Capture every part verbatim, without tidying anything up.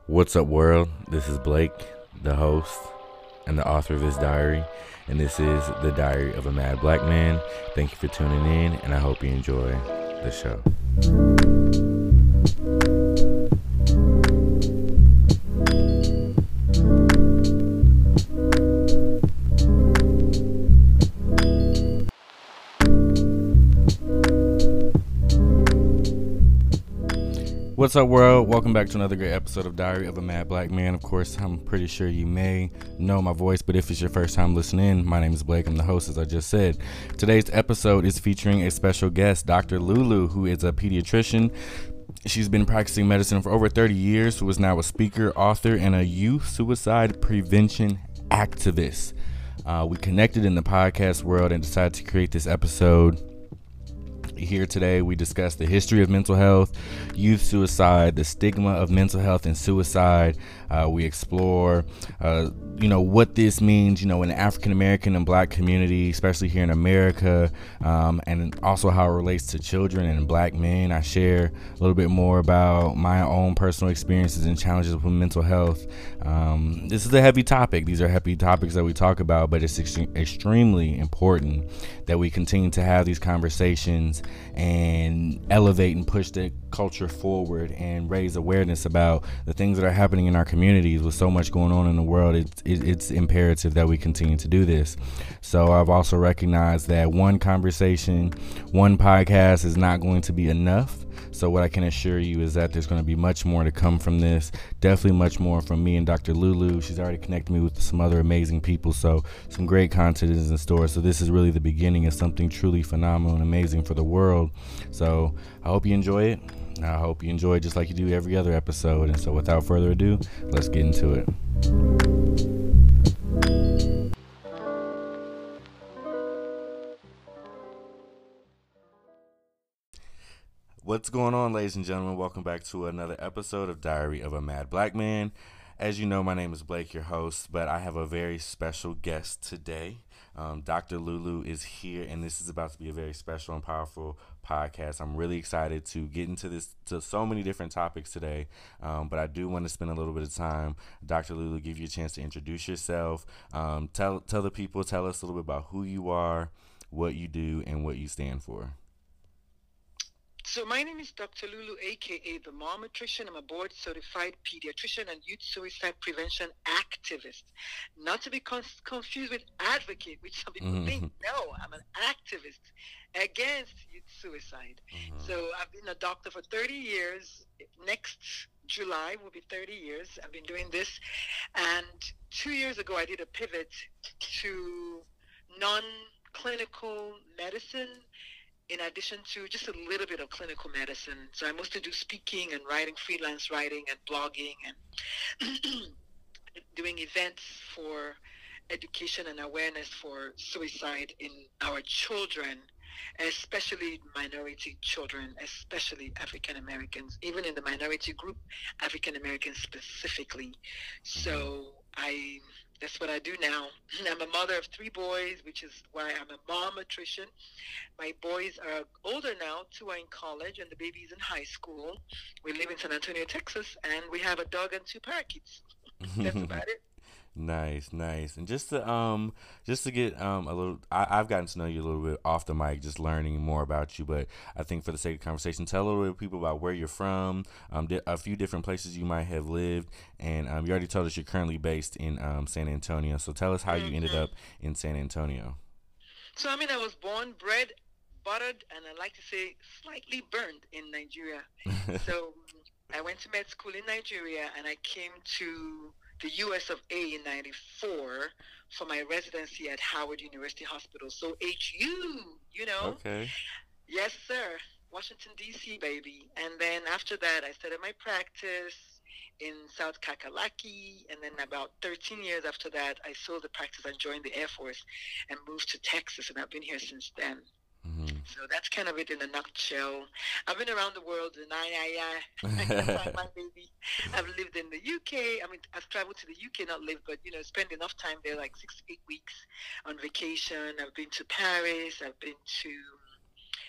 What's up, world? This is Blake, the host and the author of this diary, and this is the Diary of a Mad Black Man. Thank you for tuning in, and I hope you enjoy the show. What's up, world? Welcome back to another great episode of Diary of a Mad Black Man. Of course, I'm pretty sure you may know my voice, but if it's your first time listening, my name is Blake. I'm the host, as I just said. Today's episode is featuring a special guest, Doctor Lulu, who is a pediatrician. She's been practicing medicine for over thirty years, who is now a speaker, author, and a youth suicide prevention activist. Uh, we connected in the podcast world and decided to create this episode. Here today, we discuss the history of mental health, youth suicide, the stigma of mental health and suicide. Uh, we explore, uh, you know, what this means, you know, in the African American and Black community, especially here in America, um, and also how it relates to children and Black men. I share a little bit more about my own personal experiences and challenges with mental health. Um, this is a heavy topic. These are heavy topics that we talk about, but it's ex- extremely important that we continue to have these conversations and elevate and push the culture forward and raise awareness about the things that are happening in our communities. With so much going on in the world, it's, it, it's imperative that we continue to do this. So I've also recognized that one conversation, one podcast is not going to be enough. So what I can assure you is that there's going to be much more to come from this. Definitely much more from me and Doctor Lulu. She's already connected me with some other amazing people. So some great content is in store. So this is really the beginning of something truly phenomenal and amazing for the world. So I hope you enjoy it. I hope you enjoy it just like you do every other episode. And so without further ado, let's get into it. What's going on, ladies and gentlemen? Welcome back to another episode of Diary of a Mad Black Man. As you know, my name is Blake, your host, but I have a very special guest today. Um, Doctor Lulu is here, and this is about to be a very special and powerful podcast. I'm really excited to get into this, to so many different topics today, um, but I do want to spend a little bit of time. Doctor Lulu, give you a chance to introduce yourself. Um, tell tell the people, tell us a little bit about who you are, what you do, and what you stand for. So my name is Doctor Lulu, a k a the Momatrician. I'm a board-certified pediatrician and youth suicide prevention activist. Not to be con- confused with advocate, which some people mm-hmm. think. No, I'm an activist against youth suicide. Mm-hmm. So I've been a doctor for thirty years. Next July will be thirty years. I've been doing this. And two years ago, I did a pivot to non-clinical medicine, in addition to just a little bit of clinical medicine. So I mostly do speaking and writing, freelance writing and blogging, and doing events for education and awareness for suicide in our children, especially minority children, especially African Americans, even in the minority group, African Americans specifically. So I... That's what I do now. I'm a mother of three boys, which is why I'm a momatrician. My boys are older now. Two are in college, and the baby's in high school. We live in San Antonio, Texas, and we have a dog and two parakeets. That's about it. Nice, nice. And just to um, just to get um a little, I, I've gotten to know you a little bit off the mic, just learning more about you. But I think for the sake of conversation, tell a little bit of people about where you're from, um, di- a few different places you might have lived, and um, you already told us you're currently based in um San Antonio. So tell us how mm-hmm. you ended up in San Antonio. So I mean, I was born, bred, buttered, and I like to say slightly burned in Nigeria. So I went to med school in Nigeria, and I came to the U S of A in ninety-four for my residency at Howard University Hospital. So H U, you know. Okay. Yes, sir. Washington, D C, baby. And then after that, I started my practice in South Kakalaki. And then about thirteen years after that, I sold the practice and joined the Air Force and moved to Texas. And I've been here since then. Mm-hmm. So that's kind of it in a nutshell. I've been around the world, and I, I, I, I can't find my baby. I've lived in the U K. I mean, I've traveled to the U K, not lived, but, you know, spent enough time there, like six to eight weeks on vacation. I've been to Paris. I've been to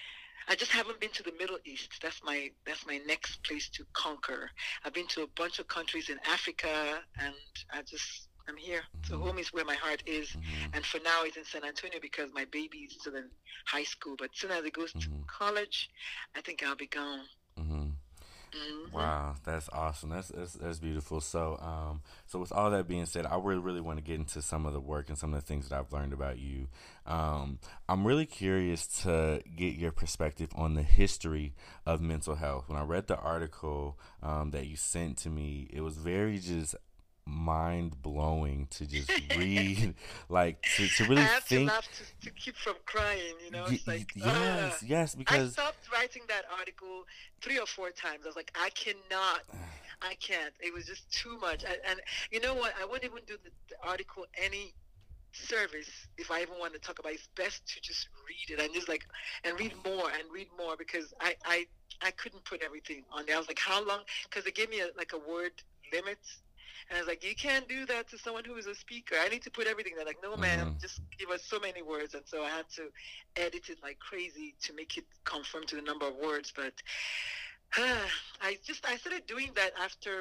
I just haven't been to the Middle East. That's my that's my next place to conquer. I've been to a bunch of countries in Africa, and I just I'm here. So Mm-hmm. home is where my heart is, Mm-hmm. and for now it's in San Antonio because my baby is still in high school. But as soon as it goes to Mm-hmm. college, I think I'll be gone. Mm-hmm. Hmm. Wow, that's awesome. That's, that's that's beautiful. So, um, so with all that being said, I really really want to get into some of the work and some of the things that I've learned about you. Um, I'm really curious to get your perspective on the history of mental health. When I read the article um, that you sent to me, it was very just mind blowing to just read, like to to I really have to think. laugh to, to keep from crying, you know. Y- It's y- like, uh, yes, yes, I because stopped writing that article three or four times. I was like, I cannot, I can't. It was just too much. And, and you know what? I wouldn't even do the, the article any service if I even want to talk about it. It's best to just read it and just like, and read more and read more because I, I, I couldn't put everything on there. I was like, how long? Because they gave me a, like a word limit. And I was like, you can't do that to someone who is a speaker. I need to put everything. They're like, no, ma'am, mm-hmm, just give us so many words. And so I had to edit it like crazy to make it conform to the number of words. But uh, I just, I started doing that after,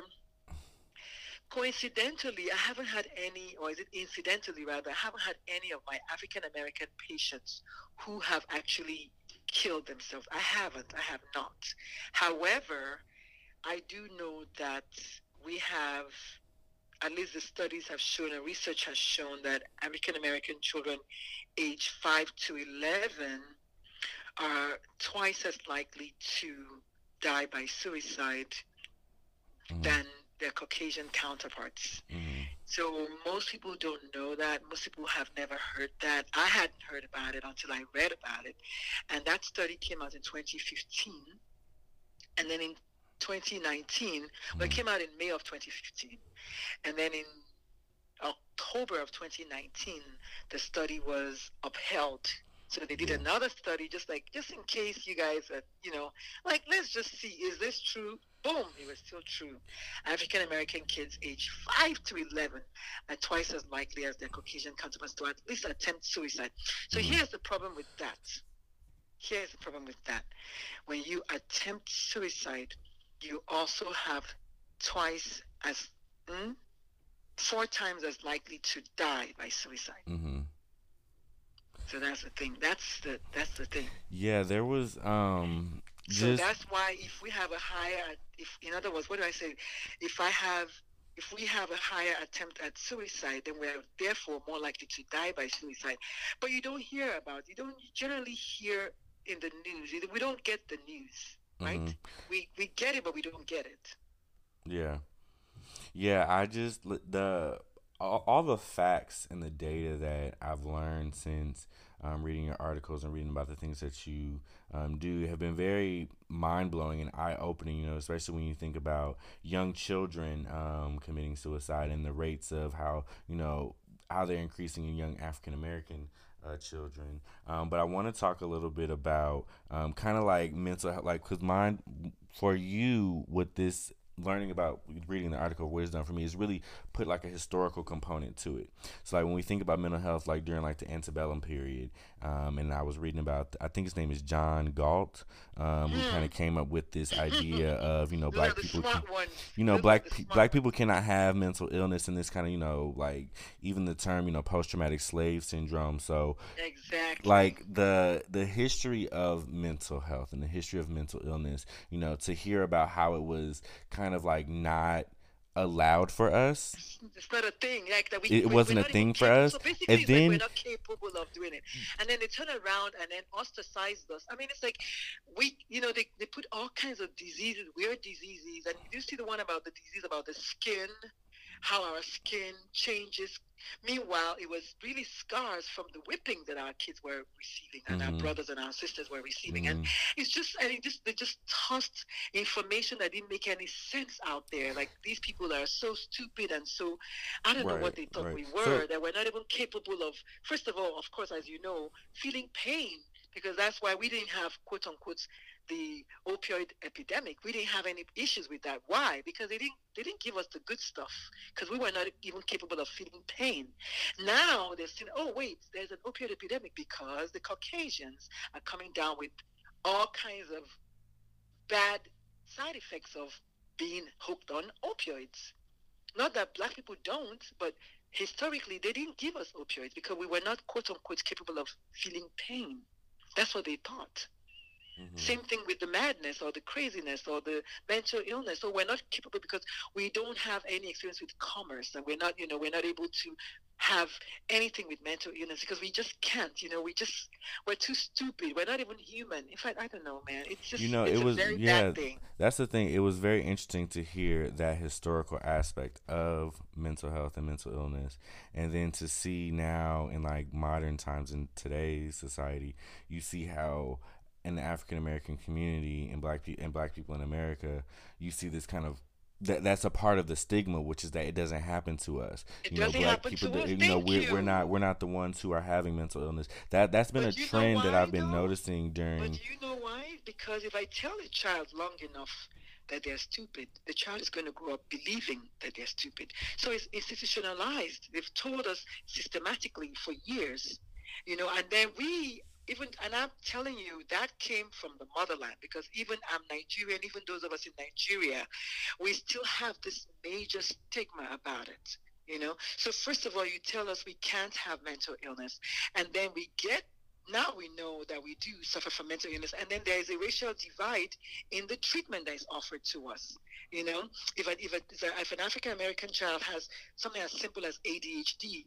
coincidentally, I haven't had any, or is it incidentally rather, I haven't had any of my African American patients who have actually killed themselves. I haven't. I have not. However, I do know that we have, at least the studies have shown and research has shown that African American children age five to eleven are twice as likely to die by suicide mm-hmm, than their Caucasian counterparts. mm-hmm, So most people don't know that. Most people have never heard that. I hadn't heard about it until I read about it. And that study came out in twenty fifteen. And then in twenty nineteen, well, it mm-hmm, came out in May of twenty fifteen. And then in October of twenty nineteen, the study was upheld. So they did yeah, another study, just like just in case you guys, are, you know, like let's just see, is this true? Boom, it was still true. African American kids aged five to eleven are twice as likely as their Caucasian counterparts to at least attempt suicide. So mm-hmm, here's the problem with that. Here's the problem with that. When you attempt suicide, you also have twice as, mm, four times as likely to die by suicide. mm-hmm. So that's the thing. That's the that's the thing. Yeah, there was um So just that's why if we have a higher, if in other words, what do I say? If I have, if we have a higher attempt at suicide, then we're therefore more likely to die by suicide. But you don't hear about. You don't generally hear in the news. We don't get the news, right? mm-hmm, We we get it, but we don't get it. yeah. Yeah, I just l- the all, all the facts and the data that I've learned since um, reading your articles and reading about the things that you um, do have been very mind blowing and eye opening. You know, especially when you think about young children um, committing suicide and the rates of how you know how they're increasing in young African American. Uh, children, um, but I want to talk a little bit about um, kind of like mental health, like because mine for you with this learning about reading the article what it's done for me is really put like a historical component to it. So like when we think about mental health like during like the antebellum period, um, and I was reading about, I think his name is John Galt, um, who kind Hmm. of came up with this idea of you know Those are black the people can, smart ones. you know Those are black the pe- smart black ones. people cannot have mental illness and this kind of you know like even the term you know post traumatic slave syndrome. So Exactly. like the the history of mental health and the history of mental illness, you know, to hear about how it was kind of like not allowed for us. It's not a thing like that. We, It we wasn't we're a not even thing for capable. us. So basically, And it's like we're then not capable of doing it. And then they turn around and then ostracize us. I mean, it's like we, you know, they, they put all kinds of diseases, weird diseases. And you see the one about the disease about the skin, how our skin changes. Meanwhile, it was really scars from the whipping that our kids were receiving and our mhm, brothers and our sisters were receiving. And mhm, it's just, and it just, they just tossed information that didn't make any sense out there. Like these people are so stupid and so, I don't know what right, they thought right. we So were, that we're not even capable of, first of all, of course, as you know, feeling pain, because that's why we didn't have, quote unquote, the opioid epidemic. We didn't have any issues with that. Why? Because they didn't they didn't give us the good stuff because we were not even capable of feeling pain. Now they're saying, oh wait, there's an opioid epidemic because the Caucasians are coming down with all kinds of bad side effects of being hooked on opioids. Not that black people don't, but historically they didn't give us opioids because we were not quote unquote capable of feeling pain. That's what they thought. Mm-hmm. Same thing with the madness or the craziness or the mental illness. So we're not capable because we don't have any experience with commerce, and we're not, you know, we're not able to have anything with mental illness because we just can't, you know, we just, we're too stupid. We're not even human. In fact, I don't know, man. It's just, you know, it's it a was very yeah. bad thing. That's the thing. It was very interesting to hear that historical aspect of mental health and mental illness, and then to see now in like modern times in today's society, you see how in the African American community and black people and black people in America, you see this kind of that that's a part of the stigma, which is that it doesn't happen to us. It you know, doesn't black happen people, to us. you Thank know, we're you. we're not we're not the ones who are having mental illness. That that's been But a you know trend that why, I've been though? noticing during. But you know why? Because if I tell a child long enough that they're stupid, the child is going to grow up believing that they're stupid. So it's institutionalized. They've told us systematically for years, you know, and then we even, and I'm telling you, that came from the motherland because even I'm Nigerian, even those of us in Nigeria, we still have this major stigma about it, you know. So first of all, you tell us we can't have mental illness, and then we get now we know that we do suffer from mental illness, and then there is a racial divide in the treatment that is offered to us. You know, if a, if, a, if an African American child has something as simple as A D H D,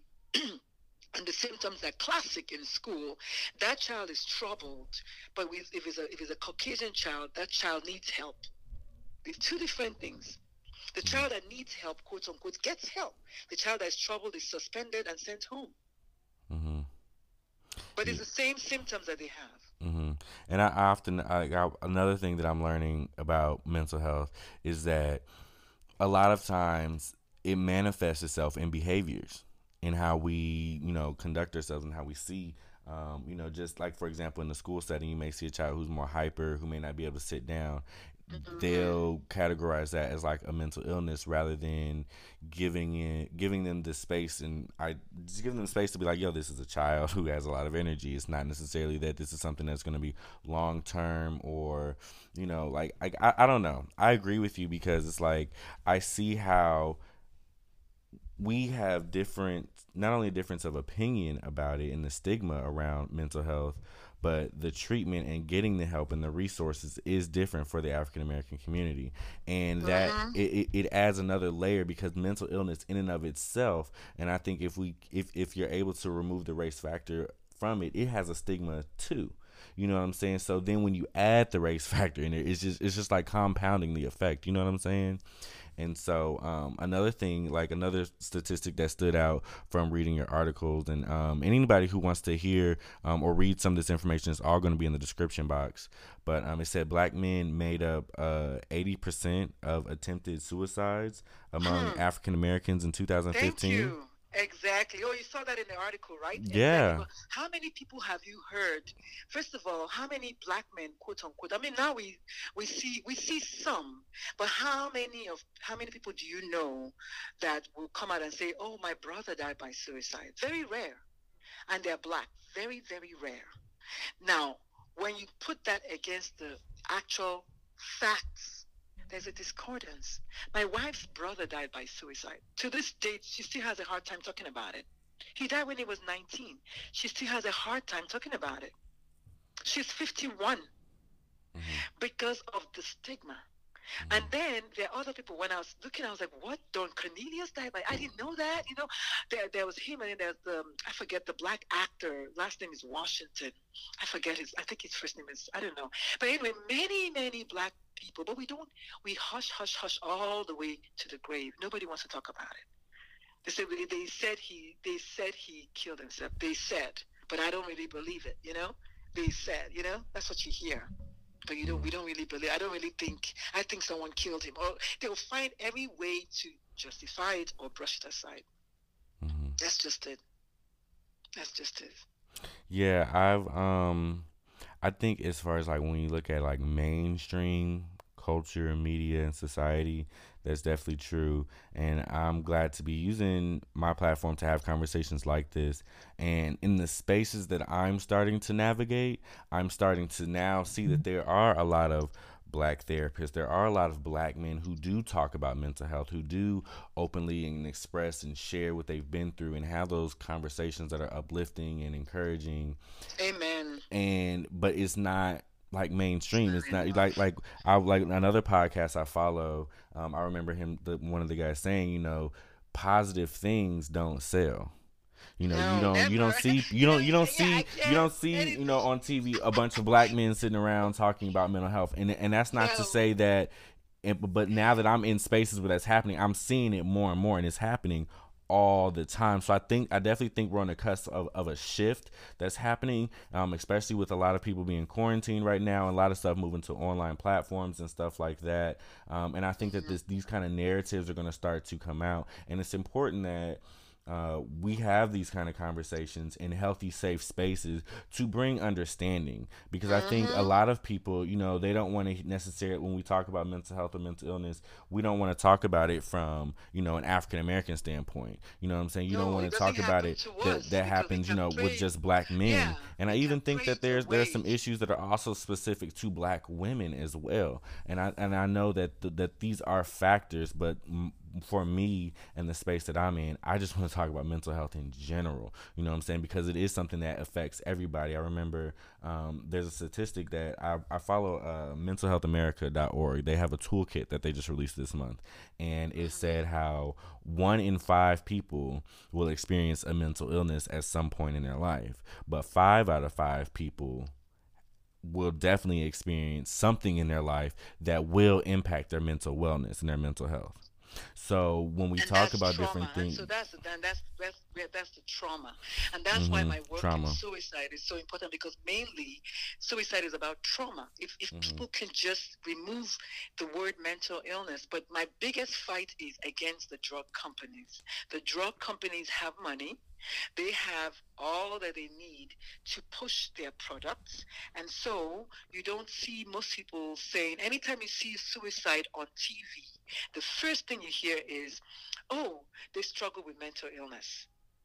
and the symptoms are classic in school, that child is troubled. But with, if it's a if it's a Caucasian child, that child needs help. These two different things. The child that needs help, quote unquote, gets help. The child that is troubled is suspended and sent home. Mm-hmm. But it's the same symptoms that they have. Mm-hmm. And I, I often, I, I, another thing that I'm learning about mental health is that a lot of times it manifests itself in behaviors, in how we, you know, conduct ourselves and how we see, um, you know, just like, for example, in the school setting, you may see a child who's more hyper, who may not be able to sit down. Mm-hmm. They'll categorize that as like a mental illness rather than giving it, giving them the space and I just giving them space to be like, yo, this is a child who has a lot of energy. It's not necessarily that this is something that's going to be long term or, you know, like I, I I don't know. I agree with you because it's like I see how we have different, not only a difference of opinion about it and the stigma around mental health, but the treatment and getting the help and the resources is different for the African American community. And that uh-huh. it, it adds another layer because mental illness in and of itself, and I think if we if, if you're able to remove the race factor from it, it has a stigma too. You know what I'm saying? So then when you add the race factor in it, it's just it's just like compounding the effect. You know what I'm saying? And so um, another thing, like another statistic that stood out from reading your articles, and um, anybody who wants to hear um, or read some of this information is all going to be in the description box. But um, it said black men made up uh, eighty percent of attempted suicides among hmm. African Americans in two thousand fifteen. Thank you. Exactly. Oh, you saw that in the article, right? Yeah. Exactly. How many people have you heard? First of all, how many black men, quote unquote? I mean, now we we see we see some, but how many of how many people do you know that will come out and say, "Oh, my brother died by suicide"? Very rare, and they're black. Very, very rare. Now, when you put that against the actual facts, there's a discordance. My wife's brother died by suicide. To this date, she still has a hard time talking about it. He died when he was nineteen. She still has a hard time talking about it. She's fifty-one mm-hmm. because of the stigma. Mm-hmm. And then there are other people. When I was looking, I was like, what? Don Cornelius died by? I didn't know that. You know, there, there was him, and then there's the, I forget, the black actor. Last name is Washington. I forget his, I think his first name is, I don't know. But anyway, many, many black people, but we don't, we hush, hush, hush all the way to the grave. Nobody wants to talk about it. They said, they said he, they said he killed himself. They said, but I don't really believe it, you know? They said, you know? That's what you hear. But you don't, we don't really believe, I don't really think, I think someone killed him. Or they'll find every way to justify it or brush it aside. Mm-hmm. That's just it. That's just it. Yeah, I've, um, I think as far as like when you look at like mainstream culture and media and society, That's definitely true. And I'm glad to be using my platform to have conversations like this. And in the spaces that I'm starting to navigate, I'm starting to now see that there are a lot of black therapists. There are a lot of black men who do talk about mental health, who do openly and express and share what they've been through and have those conversations that are uplifting and encouraging. Amen. And but it's not like It's mainstream. not It's not like enough. like I like another podcast I follow. Um, I remember him, the, one of the guys saying, you know, positive things don't sell. You know, you No, don't you don't never. see you You know, don't you don't yeah, I see you can't. don't see Anything. you know on T V a bunch of black men sitting around talking about mental health, and and that's not to No. say that. And, but now that I'm in spaces where that's happening, I'm seeing it more and more, and it's happening all the time. So I think I definitely think we're on the cusp of, of a shift that's happening, um, especially with a lot of people being quarantined right now, and a lot of stuff moving to online platforms and stuff like that. Um, and I think that Mhm. this these kind of narratives are going to start to come out, and it's important that uh, we have these kind of conversations in healthy, safe spaces to bring understanding. Because I think a Mhm. lot of people, you know, they don't want to necessarily, when we talk about mental health or mental illness, we don't want to talk about it from, you know, an African American standpoint. You know what I'm saying? You don't No, want it to doesn't talk about happen it to that us that because it happens, you can know, with play. just black men. Yeah, And I it even can think play that either there's there's some way. issues that are also specific to black women as well. And I and I know that th- that these are factors, but m- for me and the space that I'm in, I just want to talk about mental health in general. You know what I'm saying? Because it is something that affects everybody. I remember um, there's a statistic that I, I follow, uh, mental health america dot org. They have a toolkit that they just released this month. And it Mhm. said how one in five people will experience a mental illness at some point in their life. But five out of five people will definitely experience something in their life that will impact their mental wellness and their mental health. So when we And talk that's about trauma, different and things, so that's then that's that's where that's the trauma, and that's why mm-hmm, my work in trauma, suicide is so important, because mainly suicide is about trauma. If if mm-hmm, people can just remove the word mental illness. But my biggest fight is against the drug companies. The drug companies have money, they have all that they need to push their products. And so you don't see most people saying, anytime you see suicide on T V, the first thing you hear is, oh, they struggle with mental illness.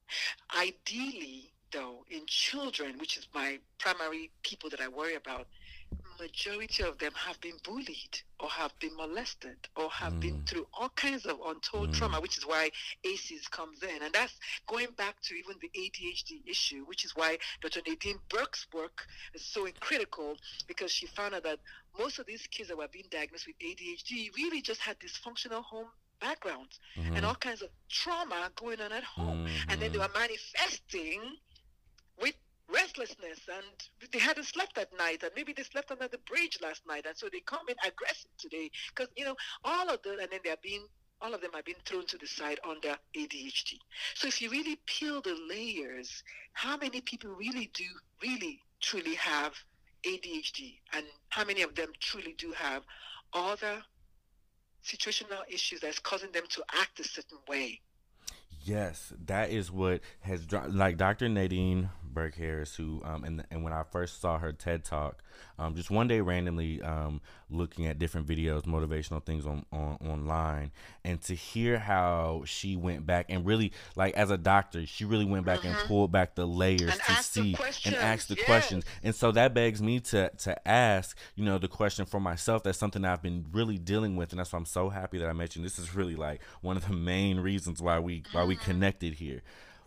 Ideally, though, in children, which is my primary people that I worry about, majority of them have been bullied or have been molested or have been mm, through all kinds of untold mm, trauma, which is why A C Es comes in. And that's going back to even the A D H D issue, which is why Doctor Nadine Burke's work is so critical, because she found out that most of these kids that were being diagnosed with A D H D really just had dysfunctional home backgrounds and mm-hmm, all kinds of trauma going on at home. And then they mm-hmm, were manifesting with restlessness, and they hadn't slept at night, and maybe they slept under the bridge last night, and so they come in aggressive today, because you know all of them, and then they're being all of them are being thrown to the side under A D H D. So if you really peel the layers, how many people really do really truly have A D H D, and how many of them truly do have other situational issues that's causing them to act a certain way? yes, that is what has dro- like Doctor Nadine Burke Harris, who um and and when I first saw her TED talk, um just one day randomly um looking at different videos, motivational things on, on online, and to hear how she went back and really, like, as a doctor, she really went back and Mm-hmm. pulled back the layers And to ask the see and ask questions. the questions. Yes. And so that begs me to to ask, you know, the question for myself. That's something I've been really dealing with, and that's why I'm so happy that I mentioned this is really like one of the main reasons why we why we Mm-hmm. connected here.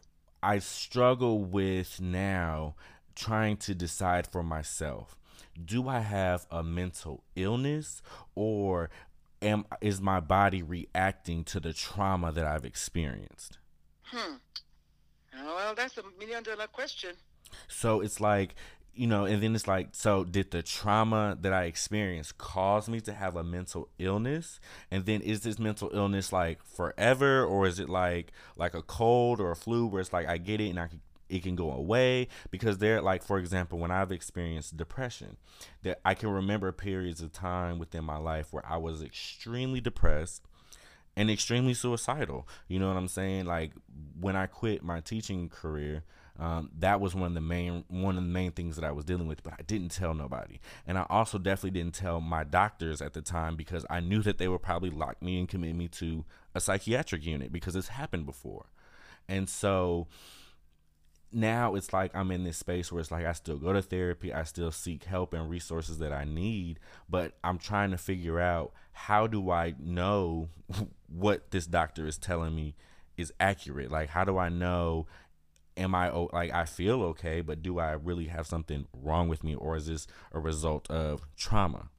I struggle with now trying to decide for myself. Do I have a mental illness, or am is my body reacting to the trauma that I've experienced? Hmm. Oh, well, that's a million dollar question. So it's like, you know, and then it's like, so did the trauma that I experienced cause me to have a mental illness? And then is this mental illness like forever, or is it like like a cold or a flu where it's like I get it and I can, it can go away? Because they're like, for example, when I've experienced depression, that I can remember periods of time within my life where I was extremely depressed and extremely suicidal. You know what I'm saying? Like when I quit my teaching career, Um, that was one of the main one of the main things that I was dealing with, but I didn't tell nobody. And I also definitely didn't tell my doctors at the time because I knew that they would probably lock me and commit me to a psychiatric unit because it's happened before. And so now it's like I'm in this space where it's like I still go to therapy, I still seek help and resources that I need, but I'm trying to figure out, how do I know what this doctor is telling me is accurate? Like, how do I know, am I like, I feel okay, but do I really have something wrong with me, or is this a result of trauma?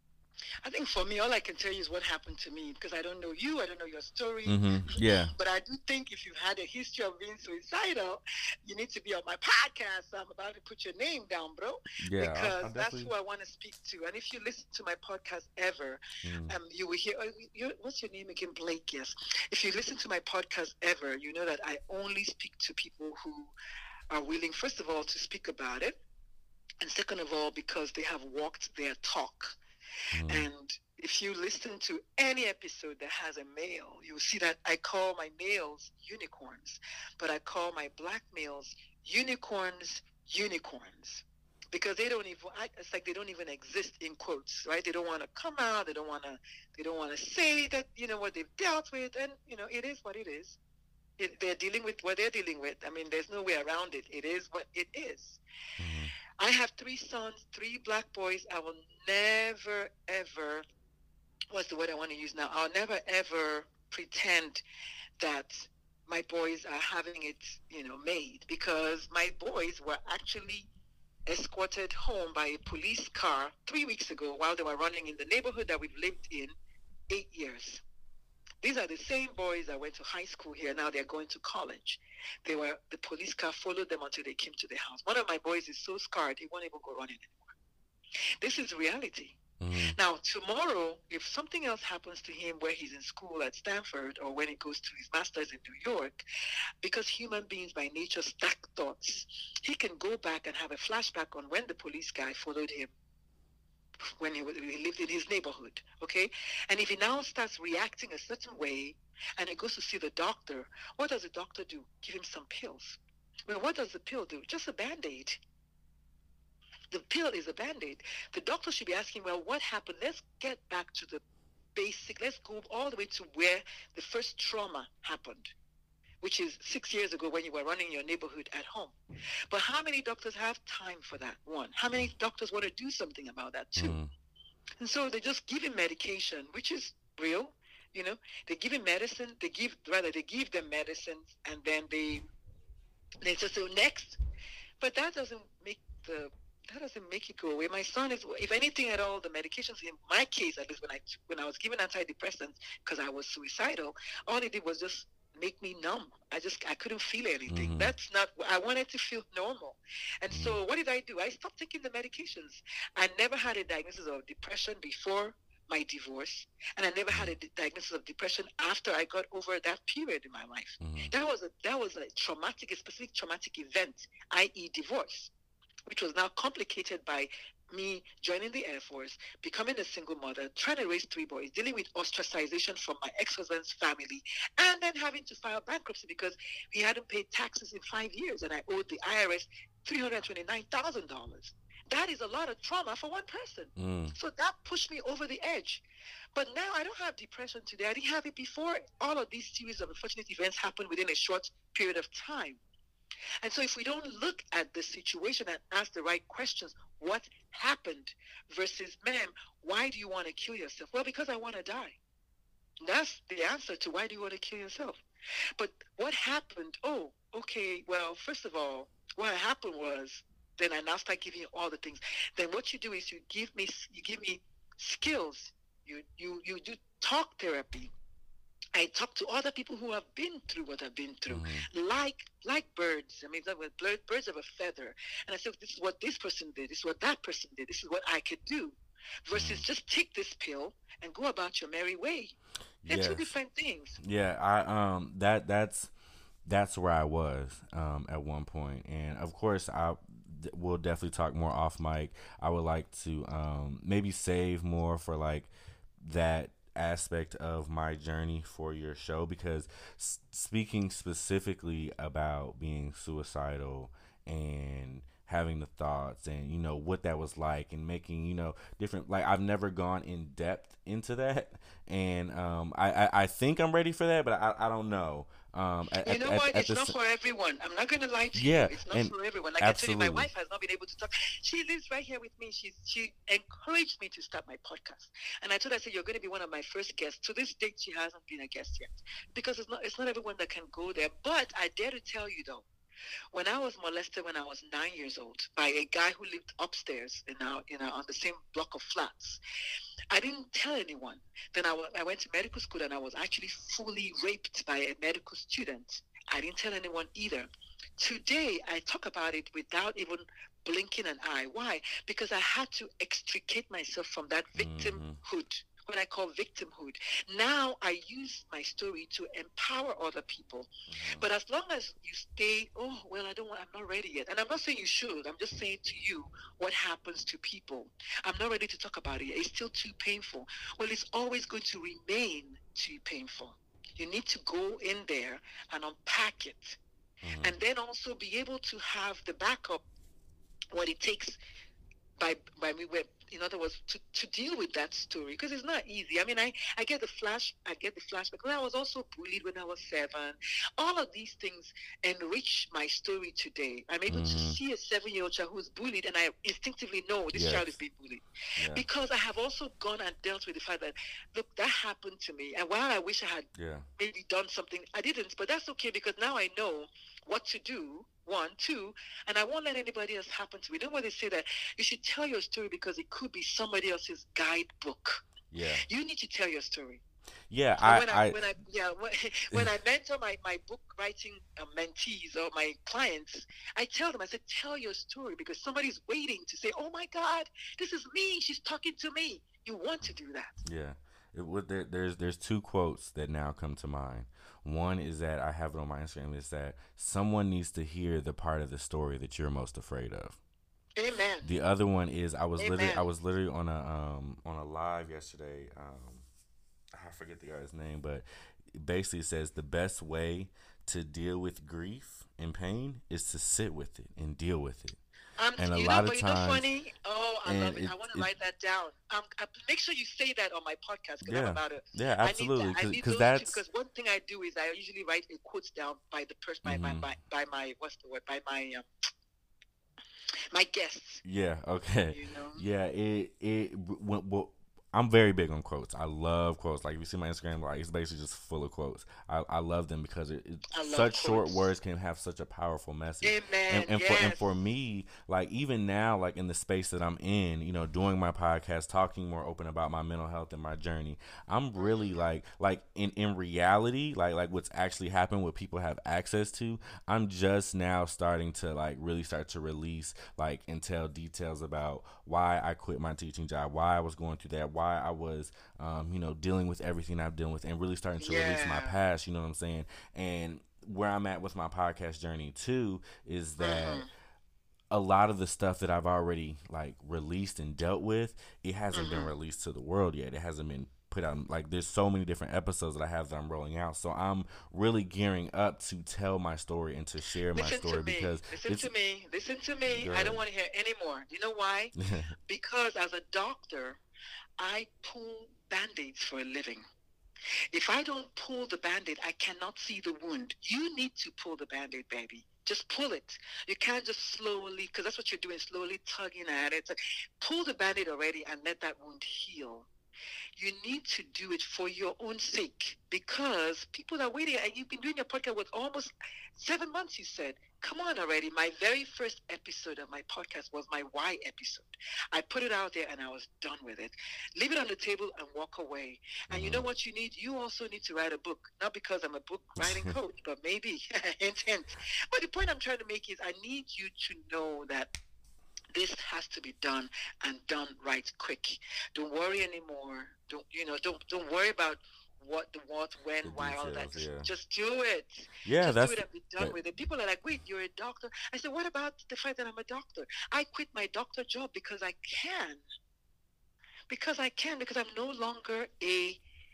I think for me, all I can tell you is what happened to me, because I don't know you, I don't know your story. Mm-hmm. Yeah. But I do think if you've had a history of being suicidal, you need to be on my podcast. I'm about to put your name down, bro. Yeah, because I'll, I'll that's who I want to speak to. And if you listen to my podcast ever, Mm. um, you will hear. Uh, you, what's your name again, Blake? Yes. If you listen to my podcast ever, you know that I only speak to people who are willing, first of all, to speak about it, and second of all, because they have walked their talk. Mm. And if you listen to any episode that has a male, you'll see that I call my males unicorns, but I call my black males unicorns unicorns, because they don't even, I, it's like they don't even exist in quotes, right? They don't want to come out. They don't want to, they don't want to say that, you know, what they've dealt with. And, you know, it is what it is. It, they're dealing with what they're dealing with. I mean, there's no way around it. It is what it is. Mm. I have three sons, three black boys. I will never, ever, what's the word I want to use now? I'll never, ever pretend that my boys are having it, you know, made, because my boys were actually escorted home by a police car three weeks ago while they were running in the neighborhood that we've lived in eight years. These are the same boys that went to high school here. Now they're going to college. They were, the police car followed them until they came to the house. One of my boys is so scarred, he won't even go running anymore. This is reality. Mm-hmm. Now, tomorrow, if something else happens to him where he's in school at Stanford, or when he goes to his master's in New York, because human beings by nature stack thoughts, he can go back and have a flashback on when the police guy followed him when he, he lived in his neighborhood, okay? And if he now starts reacting a certain way and he goes to see the doctor, what does the doctor do? Give him some pills. Well, what does the pill do? Just a Band-Aid. The pill is a Band-Aid. The doctor should be asking, well, what happened? Let's get back to the basic. Let's go all the way to where the first trauma happened, which is six years ago when you were running your neighborhood at home. But how many doctors have time for that? One. How many doctors want to do something about that? Two. Mm. And so they just give him medication, which is real. You know, they give him medicine. They give, rather, they give them medicines, and then they, they just say next. But that doesn't make the, that doesn't make it go away. My son is, if anything at all, the medications, in my case, at least when I, when I was given antidepressants because I was suicidal, all it did was just make me numb. I just, I couldn't feel anything. Mm-hmm. That's not, I wanted to feel normal. And Mm-hmm. so what did I do? I stopped taking the medications. I never had a diagnosis of depression before my divorce, and I never had a di- diagnosis of depression after I got over that period in my life. Mm-hmm. That was a, that was a traumatic, a specific traumatic event, that is divorce, which was now complicated by me joining the Air Force, becoming a single mother, trying to raise three boys, dealing with ostracization from my ex-husband's family, and then having to file bankruptcy because he hadn't paid taxes in five years, and I owed the I R S three hundred twenty-nine thousand dollars. That is a lot of trauma for one person. Mm. So that pushed me over the edge. But now I don't have depression today. I didn't have it before. All of these series of unfortunate events happened within a short period of time. And so if we don't look at the situation and ask the right questions, what happened versus, ma'am, why do you want to kill yourself? Well, because I want to die. That's the answer to why do you want to kill yourself. But what happened? Oh, okay, well, first of all, what happened was, then I now start giving you all the things. Then what you do is you give me, you give me skills. You, you, you do talk therapy. I talk to other people who have been through what I've been through, Mm-hmm. like like birds. I mean, like with bird- birds of a feather. And I say, this is what this person did. This is what that person did. This is what I could do. Versus Mhm. just take this pill and go about your merry way. They're two Yes. different things. Yeah, I um that that's that's where I was um at one point, and of course I d- will definitely talk more off mic. I would like to um maybe save more for like that aspect of my journey for your show because s- speaking specifically about being suicidal and having the thoughts and you know what that was like and making you know different like I've never gone in depth into that and um I I, I think I'm ready for that but I, I don't know um at, You at, know at, what? at It's the not s- for everyone. I'm not going to lie to you. yeah It's not and for everyone. Like I told you, my absolutely wife has not been able to talk. She lives right here with me. She's she encouraged me to start my podcast, and I told her, I said, "You're going to be one of my first guests." To this date, she hasn't been a guest yet because it's not it's not everyone that can go there. But I dare to tell you though, when I was molested when I was nine years old by a guy who lived upstairs in our in our on the same block of flats, I didn't tell anyone. Then I, w- I went to medical school and I was actually fully raped by a medical student. I didn't tell anyone either. Today, I talk about it without even blinking an eye. Why? Because I had to extricate myself from that hmm victimhood, what I call victimhood. Now I use my story to empower other people. hmm But as long as you stay, oh, well, I don't want, I'm not ready yet. And I'm not saying you should. I'm just saying to you what happens to people. I'm not ready to talk about it. It's still too painful. Well, it's always going to remain too painful. You need to go in there and unpack it. hmm And then also be able to have the backup, what it takes by by me web in other words to, to deal with that story because it's not easy. I mean I I get the flash I get the flashback because I was also bullied when I was seven. All of these things enrich my story today. I'm able to hmm see a seven year old child who's bullied and I instinctively know this child is yes being bullied yeah because I have also gone and dealt with the fact that look that happened to me and while I wish I had yeah maybe done something I didn't, but that's okay because now I know what to do. One, two, and I won't let anybody else happen to me. You know what they say that you should tell your story because it could be somebody else's guidebook. yeah You need to tell your story. yeah And I when I I when I yeah when, when I mentor my my book writing uh, mentees or my clients, I tell them I said tell your story because somebody's waiting to say, oh my God, this is me. She's talking to me. You want to do that. Yeah, it would. There, there's there's two quotes that now come to mind. One is that I have it on my Instagram. Is that someone needs to hear the part of the story that you're most afraid of. Amen. The other one is I was literally I Amen. was literally on a um on a live yesterday. Um, I forget the guy's name, but it basically says the best way to deal with grief and pain is to sit with it and deal with it. Um, And a you know, lot of but you know, times, funny. Oh, I and love it. it I want to it write that down. Um, uh, make sure you say that on my podcast because I'm yeah about to. yeah I need that. absolutely I because need because those two that's because one thing I do is I usually write a quotes down by the person, by my, mm-hmm. by, by my what's the word, by my um, my guests. Yeah. Okay. You know. Yeah. It it when, well, I'm very big on quotes. I love quotes. Like if you see my Instagram, like it's basically just full of quotes. I, I love them because it, it I love such short quotes. words can have such a powerful message. And Amen. and for and Yes. for me, like even now, like in the space that I'm in, you know, doing my podcast, talking more open about my mental health and my journey, I'm really Mm-hmm. like like in in reality, like like what's actually happened, what people have access to. I'm just now starting to like really start to release like and tell details about why I quit my teaching job, why I was going through that, why I was, um, you know, dealing with everything I've dealt with, and really starting to release my Yeah. past. You know what I'm saying? And where I'm at with my podcast journey too is that Mm-hmm. a lot of the stuff that I've already like released and dealt with, it hasn't been Mm-hmm. released to the world yet. It hasn't been put out. Like there's so many different episodes that I have that I'm rolling out. So I'm really gearing up to tell my story and to share my Listen to story me. because Listen it's to me. Listen to me. I don't good. want to hear any more. You know why? Because as a doctor, I pull band-aids for a living. If I don't pull the band-aid, I cannot see the wound. You need to pull the band-aid, baby. Just pull it. You can't just slowly, because that's what you're doing, slowly tugging at it. Pull the band-aid already and let that wound heal. You need to do it for your own sake because people are waiting. And you've been doing your podcast with almost seven months, you said. Come on already. My very first episode of my podcast was my why episode. I put it out there and I was done with it. Leave it on the table and walk away. And you know hmm what you need? You also need to write a book. Not because I'm a book writing coach, but maybe, hint, hint. But the point I'm trying to make is I need you to know that this has to be done and done right quick. Don't worry anymore. Don't you know? Don't don't worry about what the what, when, The why, all that. details, Just yeah, just do it. yeah. Just do That's it and be done that. with it. People are like, wait, you're a doctor. I said, what about the fact that I'm a doctor? I quit my doctor job because I can. Because I can. Because I'm no longer a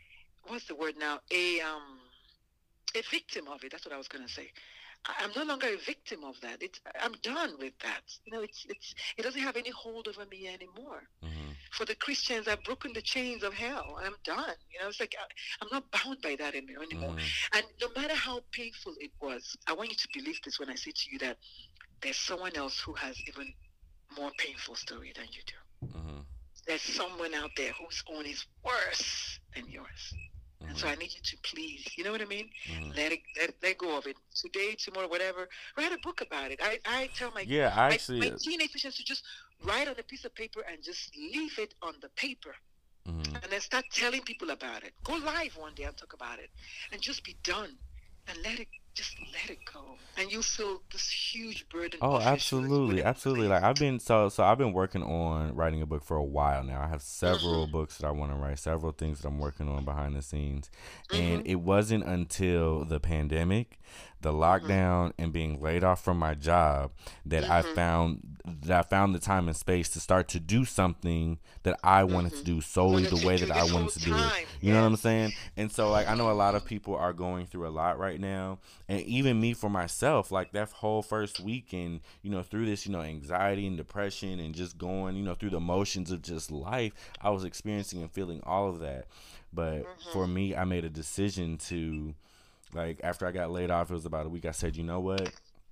what's the word now? A um a victim of it. That's what I was gonna say. I- I'm no longer a victim of that. It's I'm done with that. You know, it's it's it doesn't have any hold over me anymore. Mm-hmm. For the Christians, I've broken the chains of hell. I'm done. You know, it's like I, I'm not bound by that any- anymore. Mm-hmm. And no matter how painful it was, I want you to believe this when I say to you that there's someone else who has even more painful story than you do. Mm-hmm. There's someone out there whose own is worse than yours. And so Mm-hmm. I need you to please, you know what I mean? Mm-hmm. Let it, let, let go of it. Today, tomorrow, whatever. Write a book about it. I, I tell my, Yeah, I my actually. my teenage patients to just write on a piece of paper and just leave it on the paper, Mm-hmm. and then start telling people about it. Go live one day and talk about it, and just be done, and let it just let it go, and you feel this huge burden Oh, off your shoulders. You absolutely, wouldn't absolutely. believe. Like I've been so so I've been working on writing a book for a while now. I have several Mhm. books that I want to write, several things that I'm working on behind the scenes. And Mhm. it wasn't until the pandemic, the Mhm. lockdown and being laid off from my job that I Mhm. found that I found the time and space to start to do something that I wanted to Mhm. do You solely wanted the to way do that I this wanted whole to do it. time, You know what I'm yes. saying? And so like I know a lot of people are going through a lot right now, and even me for myself, like that whole first week and you know through this, you know, anxiety and depression and just going, you know, through the motions of just life, I was experiencing and feeling all of that. But for Mhm. me, I made a decision to, like, after I got laid off, it was about a week. I said, you know what,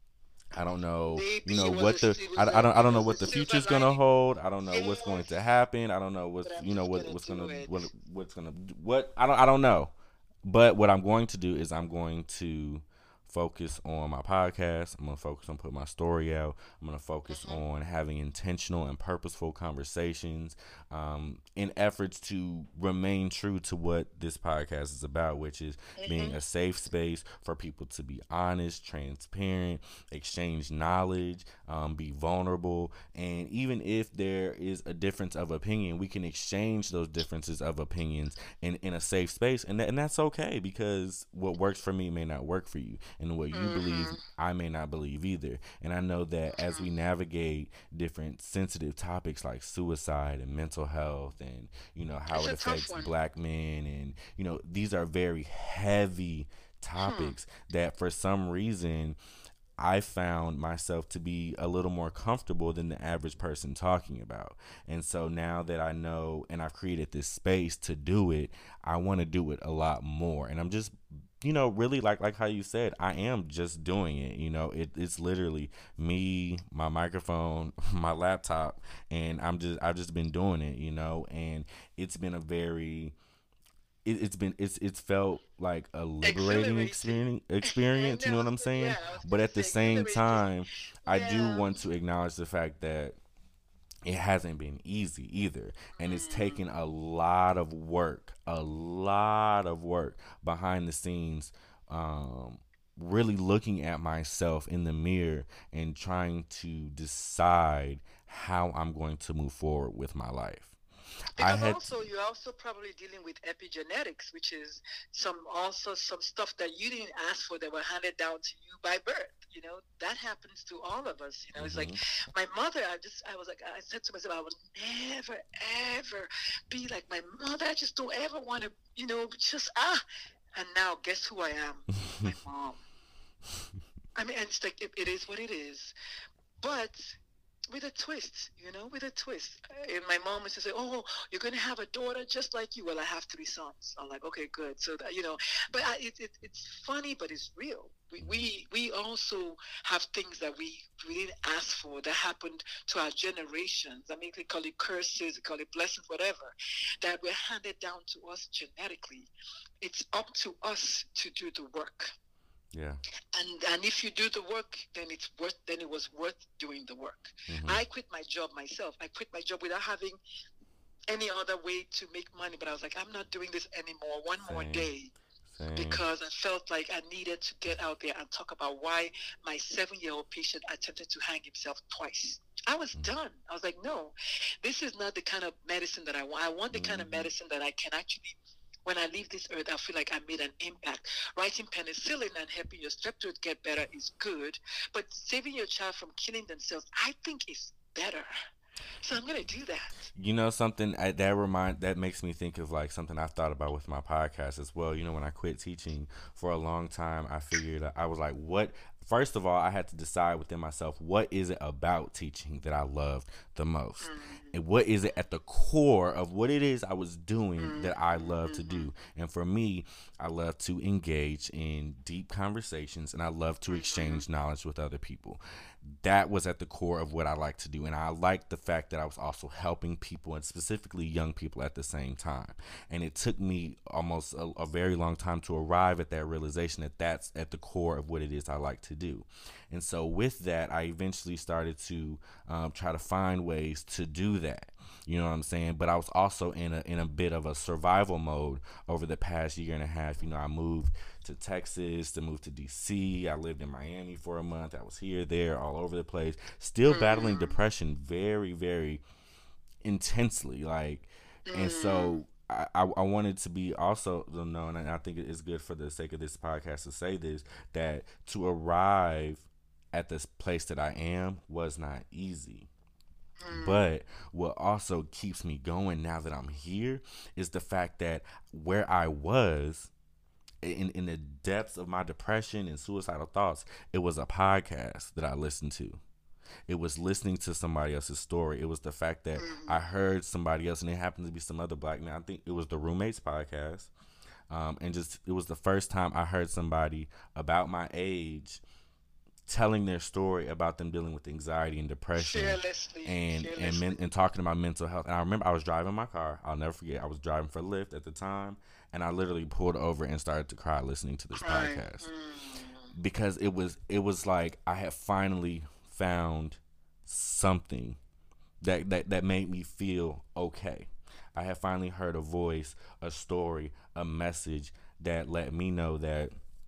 I don't know, you Maybe know it was what the a, it was I, I a, don't I it don't know was a what the silver future's gonna lining. hold. I don't know what's going Yes, to happen. I don't know but what's I'm you know just what gonna what's do gonna it. what what's gonna what I don't I don't know. But what I'm going to do is I'm going to focus on my podcast. I'm going to focus on putting my story out. I'm going to focus Mhm. on having intentional and purposeful conversations um, in efforts to remain true to what this podcast is about, which is being Mhm. a safe space for people to be honest, transparent, exchange knowledge, um, be vulnerable. And even if there is a difference of opinion, we can exchange those differences of opinions in, in a safe space. And, that, and that's okay, because what works for me may not work for you. And what you believe, Mhm. I may not believe either. And I know that as we Mhm. navigate different sensitive topics like suicide and mental health and, you know, how It's it a tough affects one. black men, and, you know, these are very heavy Hmm. topics that for some reason I found myself to be a little more comfortable than the average person talking about. And so now that I know and I've created this space to do it, I want to do it a lot more. And I'm just, you know, really like like how you said, I am just doing it. You know, it, it's literally me, my microphone, my laptop, and I'm just I've just been doing it, you know, and it's been a very it, it's been it's it's felt like a liberating Exhilarating. experience I experience, you know know. what I'm saying? Yeah, I was But gonna at the say same exhilarating. time, I do Yeah. want to acknowledge the fact that it hasn't been easy either, and it's taken Mm. a lot of work, a lot of work behind the scenes, um really looking at myself in the mirror and trying to decide how I'm going to move forward with my life. I Because had also you're also probably dealing with epigenetics, which is some also some stuff that you didn't ask for that were handed down to you by birth. You know, that happens to all of us. You know, it's like mhm. my mother, I just I was like I said to myself, I will never ever be like my mother. I just don't ever want to, you know, just ah and now guess who I am? My mom. I mean, and it's like it, it is what it is. But with a twist, you know, with a twist. And my mom used to say, "Oh, you're gonna have a daughter just like you." Well, I have three sons. I'm like, "Okay, good." So that you know, but I, it, it, it's funny, but it's real. We, we we also have things that we we didn't ask for that happened to our generations. I mean, they call it curses, they call it blessings, whatever, that were handed down to us genetically. It's up to us to do the work, Yeah. and and if you do the work, then it's worth then it was worth doing the work. Mhm. I quit my job myself. I quit my job without having any other way to make money, but I was like, I'm not doing this anymore one more Same. day, Same. because I felt like I needed to get out there and talk about why my seven year old patient attempted to hang himself twice. I was done. I was like, no, this is not the kind of medicine that I want. I want the kind of Mhm. medicine that I can actually, when I leave this earth, I feel like I made an impact. Writing penicillin and helping your strep get better is good, but saving your child from killing themselves, I think, is better. So I'm gonna do that. You know something I, that remind that makes me think of like something I've thought about with my podcast as well. You know, when I quit teaching for a long time, I figured I was like, what? First of all, I had to decide within myself what is it about teaching that I loved the most, Mm-hmm. and what is it at the core of what it is I was doing that I love to Mm-hmm. do. And for me, I love to engage in deep conversations, and I love to Mm-hmm. exchange knowledge with other people. That was at the core of what I like to do. And I liked the fact that I was also helping people, and specifically young people, at the same time. And it took me almost a, a very long time to arrive at that realization that that's at the core of what it is I like to do. And so with that, I eventually started to um, try to find ways to do that. You know what I'm saying? But I was also in a in a bit of a survival mode over the past year and a half. You know, I moved to Texas, to move to D C. I lived in Miami for a month. I was here, there, all over the place. Still battling Mm-hmm. depression very, very intensely. Like, and Mm-hmm. so I, I, I wanted to be also known, and I think it's good for the sake of this podcast to say this, that to arrive at this place that I am was not easy. Mm-hmm. But what also keeps me going now that I'm here is the fact that where I was in in the depths of my depression and suicidal thoughts, it was a podcast that I listened to. It was listening to somebody else's story. It was the fact that I Mm-hmm. heard somebody else, and it happened to be some other black man. I think it was the Roommates podcast, um, and just it was the first time I heard somebody about my age telling their story about them dealing with anxiety and depression, Fearlessly, and and men, fearlessly. and talking about mental health. And I remember I was driving my car. I'll never forget. I was driving for Lyft at the time, and I literally pulled over and started to cry listening to this Crying. podcast, Mm-hmm. because it was it was like I had finally found something that that that made me feel okay. I had finally heard a voice, a story, a message that let me know that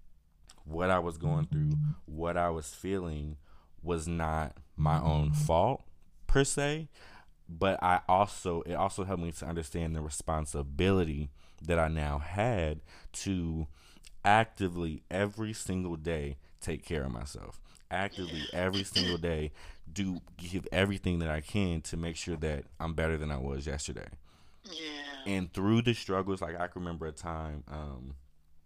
what I was going through, what I was feeling, was not my own fault per se, but I also it also helped me to understand the responsibility that I now had to actively every single day take care of myself. Actively every Yeah. single day do give everything that I can to make sure that I'm better than I was yesterday. Yeah. And through the struggles, like I can remember a time, um,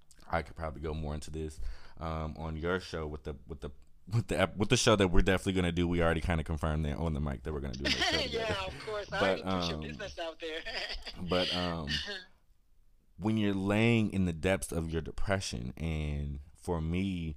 I could probably go more into this um, on your show with the with the with the with the show that we're definitely gonna do. We already kind of confirmed that on the mic that we're gonna do a show Yeah, together. of course. I already But put your um, business out there. but um, when you're laying in the depths of your depression, and for me,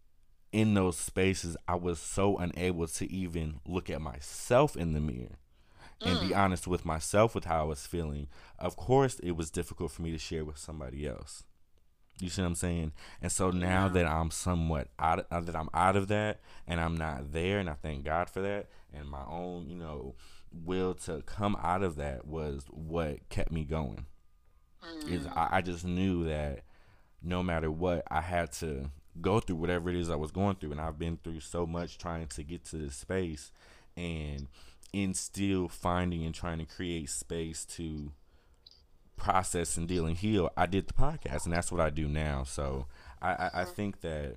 in those spaces, I was so unable to even look at myself in the mirror and be Mm, honest with myself with how I was feeling. Of course, it was difficult for me to share with somebody else. You see what I'm saying? And so now yeah. that I'm somewhat out of, that I'm out of that, and I'm not there, and I thank God for that, and my own, you know, will to come out of that was what kept me going. Is Mm, I, I just knew that no matter what, I had to go through whatever it is I was going through, and I've been through so much trying to get to this space, and in still finding and trying to create space to process and deal and heal. I did the podcast, and that's what I do now. So I, I, I mhm. think that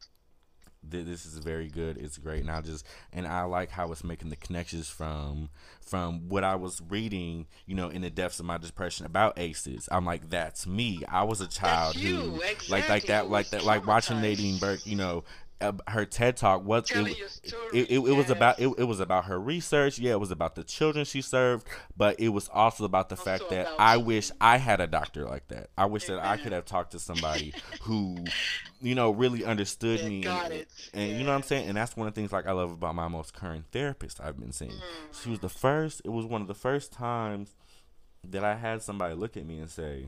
th- this is very good. It's great, and I just and I like how it's making the connections from from what I was reading. You know, in the depths of my depression about aces. I'm like, that's me. I was a That's child who you. like like Exactly. that You like was that like watching Nadine traumatized. Burke. You know, uh, her TED talk was it, Telling your it, story. it, it was about it, Yes. it was about her research. Yeah, it was about the children she served, but it was also about the Also fact that I about wish you. I had a doctor like that. I wish that I could Amen. have talked to somebody who, you know, really understood That me, and got it. and you know what I'm saying. And Yes. that's one of the things like I love about my most current therapist I've been seeing. She was the Mm, first. It was one of the first times that I had somebody look at me and say,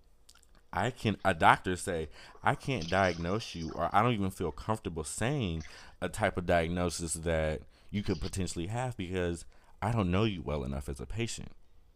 I can a doctor say I can't diagnose you, or I don't even feel comfortable saying a type of diagnosis that you could potentially have because I don't know you well enough as a patient.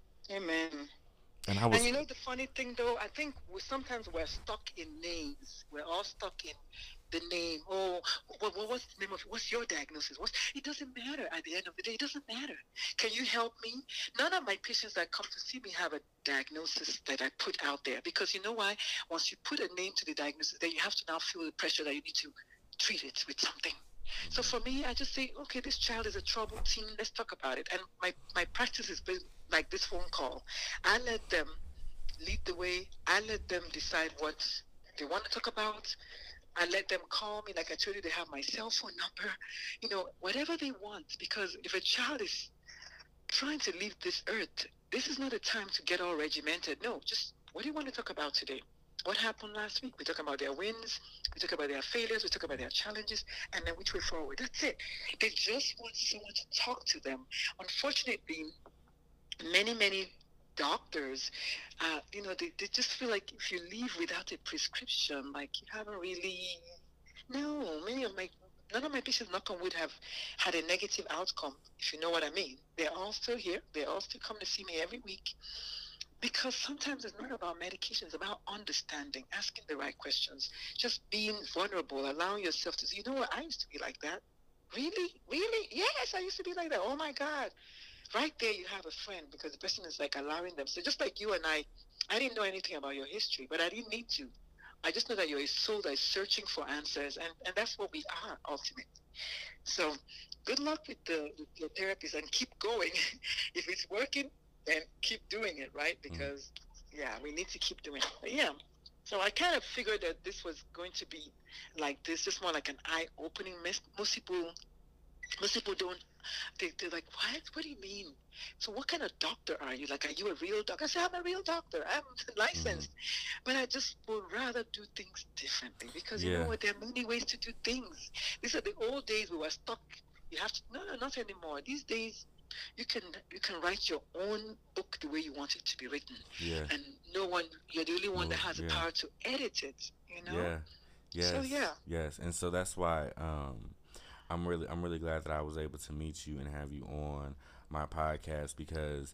amen. And I And was you know the funny thing though, I think we sometimes we're stuck in names. We're all stuck in the name. Oh, what, what what's the name of what's your diagnosis? What's it doesn't matter at the end of the day. It doesn't matter. Can you help me? None of my patients that come to see me have a diagnosis that I put out there because you know why? Once you put a name to the diagnosis, then you have to now feel the pressure that you need to treat it with something. So for me, I just say, okay, this child is a troubled teen. Let's talk about it. And my, my practice is been like this phone call. I let them lead the way. I let them decide what they want to talk about. I let them call me. Like I told you, they have my cell phone number, you know, whatever they want. Because if a child is trying to leave this earth, this is not a time to get all regimented. No, just what do you want to talk about today? What happened last week? We talk about their wins, we talk about their failures, we talk about their challenges, and then which way forward. That's it. They just want someone to talk to them. Unfortunately, many, many doctors, uh, you know, they, they just feel like if you leave without a prescription, like you haven't really, no, many of my, none of my patients, knock on wood, have had a negative outcome, if you know what I mean. They're all still here. They all still come to see me every week. Because sometimes it's not about medication, it's about understanding, asking the right questions, just being vulnerable, allowing yourself to say, you know what, I used to be like that. Really? Really? Yes, I used to be like that. Oh my God. Right there you have a friend, because the person is like allowing them. So just like you and I, I didn't know anything about your history, but I didn't need to. I just know that you're a soul that is searching for answers, and, and that's what we are ultimately. So good luck with the with your therapies, and keep going. If it's working, then keep doing it, right? Because mm-hmm. yeah, we need to keep doing it. But yeah. So I kind of figured that this was going to be like this, just more like an eye-opening. Most people, most people don't. They, they're like, what? What do you mean? So what kind of doctor are you? Like, are you a real doctor? I say, I'm a real doctor. I'm licensed. Mm-hmm. But I just would rather do things differently, because yeah. you know what? There are many ways to do things. These are the old days we were stuck. You have to, no, no, not anymore. These days, you can you can write your own book the way you want it to be written. Yeah. And no one, you're the only one no, that has yeah. the power to edit it, you know? Yeah. Yes. So, yeah. Yes. And so that's why um, I'm really I'm really glad that I was able to meet you and have you on my podcast, because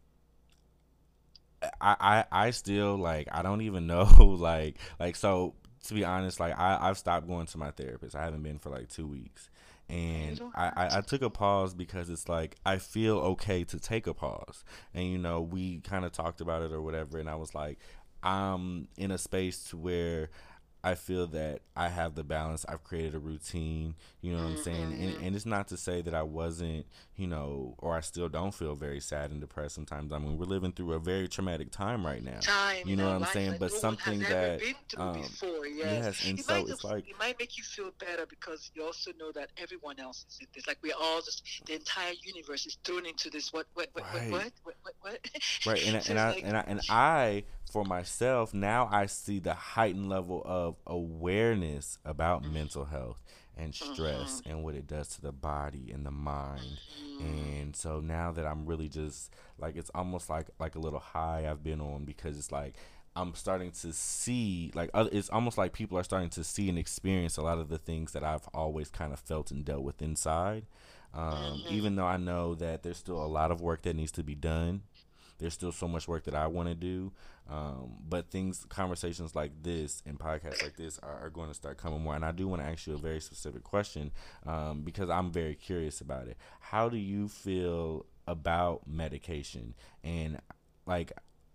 I, I, I still, like, I don't even know, like, like, so, to be honest, like, I, I've stopped going to my therapist. I haven't been for, like, two weeks. And I, I, I took a pause because it's like, I feel okay to take a pause. And, you know, we kind of talked about it or whatever, and I was like, I'm in a space to where I feel that I have the balance. I've created a routine, you know what mm-hmm. I'm saying? And, and it's not to say that I wasn't, you know, or I still don't feel very sad and depressed sometimes. I mean, we're living through a very traumatic time right now. Time, you know what I'm life saying? that but no something one has that, ever been through um, before, yes. yes, and it so might it's just, like, it might make you feel better, because you also know that everyone else is in this. Like, we're all just, the entire universe is thrown into this. What, what, what, right. what, what, what, what, what? Right, and, so and I like, and I and I for myself now, I see the heightened level of awareness about mm-hmm. mental health and stress mm-hmm. and what it does to the body and the mind. Mm-hmm. And so now that I'm really just like, it's almost like like a little high I've been on, because it's like I'm starting to see, like, it's almost like people are starting to see and experience a lot of the things that I've always kind of felt and dealt with inside. Um, mm-hmm. Even though I know that there's still a lot of work that needs to be done. There's still so much work that I want to do. Um, but things, conversations like this and podcasts like this are, are going to start coming more. And I do want to ask you a very specific question, um, because I'm very curious about it. How do you feel about medication? And, like,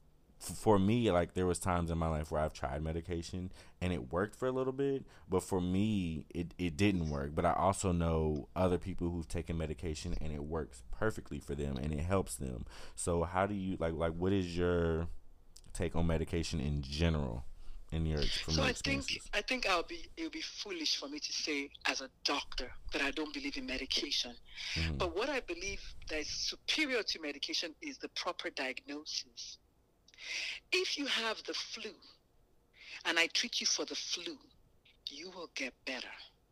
for me, like, there was times in my life where I've tried medication and it worked for a little bit, but for me, it, it didn't work. But I also know other people who've taken medication and it works perfectly for them and it helps them. So how do you, like, like, what is your take on medication in general in your, from so your I experiences? think, I think I'll be, it would be foolish for me to say as a doctor that I don't believe in medication. Mm-hmm. But what I believe that is superior to medication is the proper diagnosis. If you have the flu and I treat you for the flu, you will get better.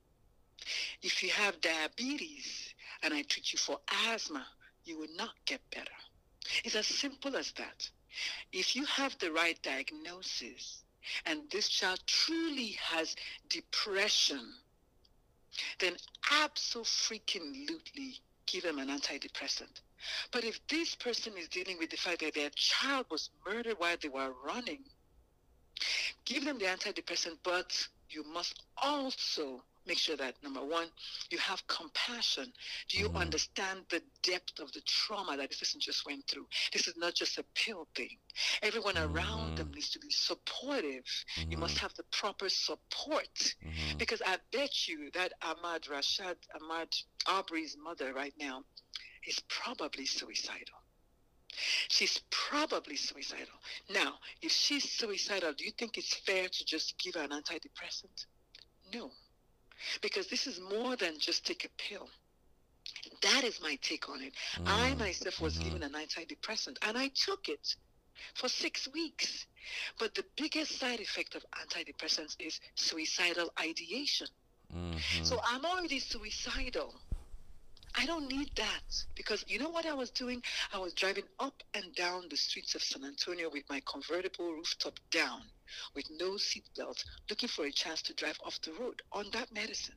If you have diabetes and I treat you for asthma, you will not get better. It's as simple as that. If you have the right diagnosis and this child truly has depression, then absolutely give them an antidepressant. But if this person is dealing with the fact that their child was murdered while they were running, give them the antidepressant, but you must also make sure that, number one, you have compassion. Do you Mm-hmm. understand the depth of the trauma that this person just went through? This is not just a pill thing. Everyone around Mm-hmm. them needs to be supportive. You Mm-hmm. must have the proper support. Mm-hmm. Because I bet you that Ahmad Rashad, Ahmad Aubrey's mother right now is probably suicidal. She's probably suicidal. Now, if she's suicidal, do you think it's fair to just give her an antidepressant? No, because this is more than just take a pill. That is my take on it. Mm-hmm. I myself was Mm-hmm. given an antidepressant and I took it for six weeks. But the biggest side effect of antidepressants is suicidal ideation. Mm-hmm. So I'm already suicidal. I don't need that, because you know what I was doing? I was driving up and down the streets of San Antonio with my convertible rooftop down, with no seatbelt, looking for a chance to drive off the road on that medicine.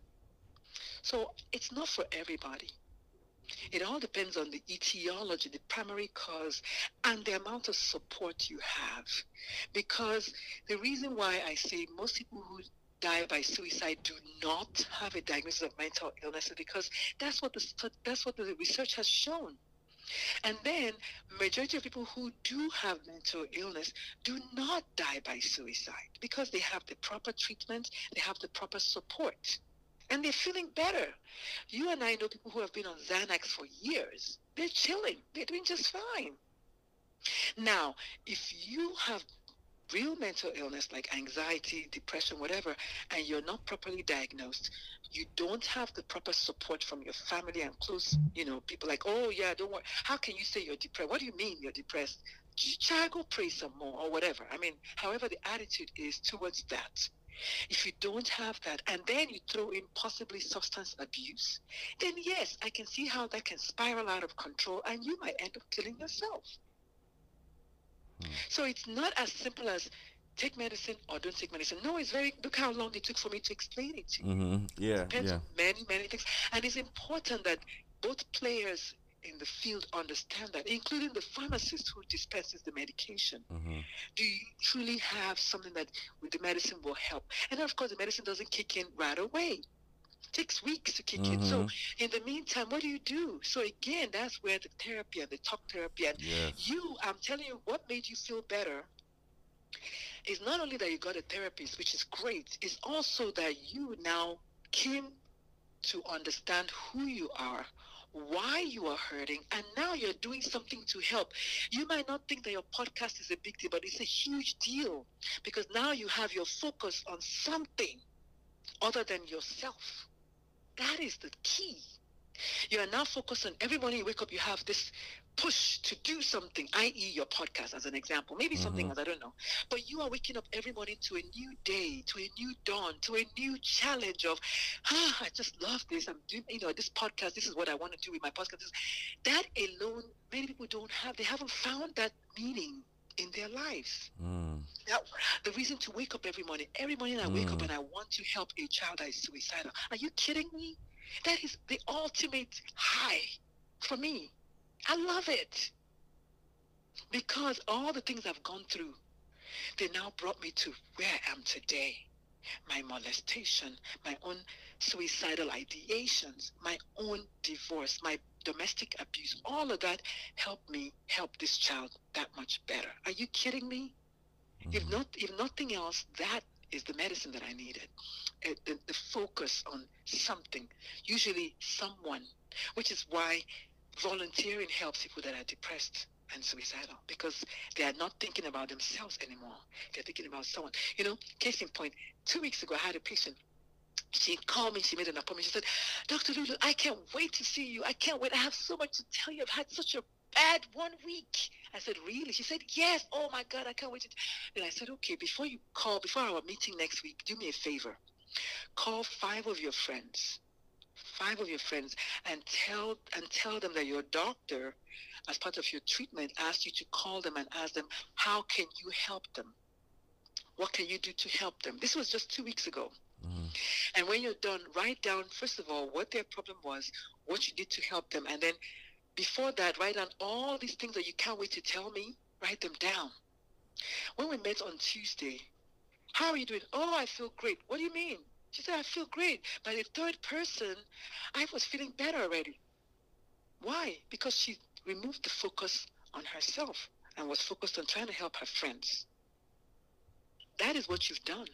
So it's not for everybody. It all depends on the etiology, the primary cause, and the amount of support you have. Because the reason why I say most people who die by suicide do not have a diagnosis of mental illness is because that's what the that's what the research has shown. And then majority of people who do have mental illness do not die by suicide because they have the proper treatment, they have the proper support, and they're feeling better. You and I know people who have been on Xanax for years. They're chilling. They're doing just fine. Now, if you have real mental illness like anxiety, depression, whatever, and you're not properly diagnosed, you don't have the proper support from your family and close, you know, people like, oh yeah, don't worry. How can you say you're depressed? What do you mean you're depressed? Child, go pray some more or whatever. I mean, however the attitude is towards that. If you don't have that, and then you throw in possibly substance abuse, then yes, I can see how that can spiral out of control and you might end up killing yourself. So it's not as simple as take medicine or don't take medicine. No, it's very, look how long it took for me to explain it to you. Mm-hmm. Yeah, It depends yeah. on many, many things. And it's important that both players in the field understand that, including the pharmacist who dispenses the medication. Mm-hmm. Do you truly have something that with the medicine will help? And of course, the medicine doesn't kick in right away. It takes weeks to kick in. So Mm-hmm. in the meantime, what do you do? So again, that's where the therapy and the talk therapy and Yes. you, I'm telling you, what made you feel better is not only that you got a therapist, which is great, it's also that you now came to understand who you are, why you are hurting, and now you're doing something to help. You might not think that your podcast is a big deal, but it's a huge deal because now you have your focus on something other than yourself. That is the key. You are now focused on every morning you wake up, you have this push to do something, that is your podcast as an example, maybe something Mhm. else, I don't know. But you are waking up every morning to a new day, to a new dawn, to a new challenge of, ah, I just love this. I'm doing, you know, this podcast, this is what I want to do with my podcast. This- That alone, many people don't have, they haven't found that meaning in their lives. Mm. That, the reason to wake up every morning, every morning I wake up Mm. and I want to help a child that is suicidal. Are you kidding me? That is the ultimate high for me. I love it. Because all the things I've gone through, they now brought me to where I am today. My molestation, my own suicidal ideations, my own divorce, my domestic abuse, all of that helped me help this child that much better. Are you kidding me? If Mhm. not, if nothing else, that is the medicine that I needed. Uh, the, the focus on something, usually someone, which is why volunteering helps people that are depressed and suicidal, because they are not thinking about themselves anymore. They're thinking about someone. You know, case in point, two weeks ago, I had a patient. She called me, she made an appointment. She said, Doctor Lulu, I can't wait to see you. I can't wait. I have so much to tell you. I've had such a bad one week. I said, really? She said, yes. Oh my God, I can't wait to. Then I said, okay, before you call, before our meeting next week, do me a favor. Call five of your friends, five of your friends, and tell and tell them that your doctor, as part of your treatment, asked you to call them and ask them, how can you help them? What can you do to help them? This was just two weeks ago. Mhm. And when you're done, write down, first of all, what their problem was, what you did to help them. And then before that, write down all these things that you can't wait to tell me. Write them down. When we met on Tuesday, how are you doing? Oh, I feel great. What do you mean? She said, I feel great. By the third person, I was feeling better already. Why? Because she removed the focus on herself and was focused on trying to help her friends. That is what you've done.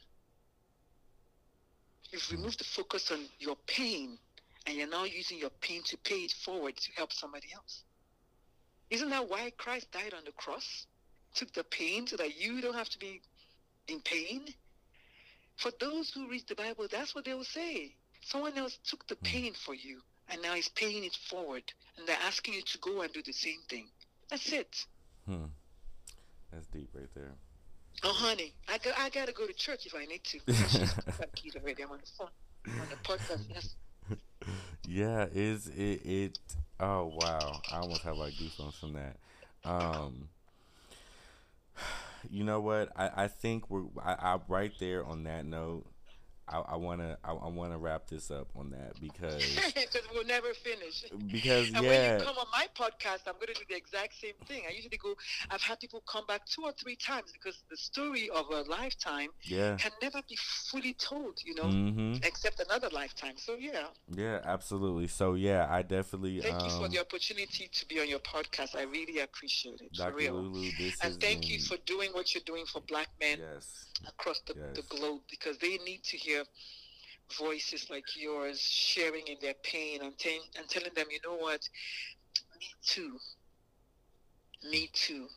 You've removed the focus on your pain, and you're now using your pain to pay it forward to help somebody else. Isn't that why Christ died on the cross? Took the pain so that you don't have to be in pain? For those who read the Bible, that's what they will say. Someone else took the pain for you, and now is paying it forward, and they're asking you to go and do the same thing. That's it. Hmm. That's deep right there. Oh, honey, I, go, I got to go to church if I need to. She's already. I'm on the phone, on the podcast, yes. Yeah, is it, it, oh, wow. I almost have like goosebumps from that. Um, you know what? I, I think we're, I, I, right there on that note, I, I wanna I, I wanna wrap this up on that because because we'll never finish. Because and yeah, when you come on my podcast, I'm gonna do the exact same thing. I usually go. I've had people come back two or three times because the story of a lifetime yeah. can never be fully told, you know, mm-hmm. except another lifetime. So yeah. Yeah, absolutely. So yeah, I definitely thank um, you for the opportunity to be on your podcast. I really appreciate it. Doctor For real. Lulu, this and thank been... you for doing what you're doing for Black men yes. across the, yes. the globe, because they need to hear voices like yours sharing in their pain and, t- and telling them, you know what, me too. Me too.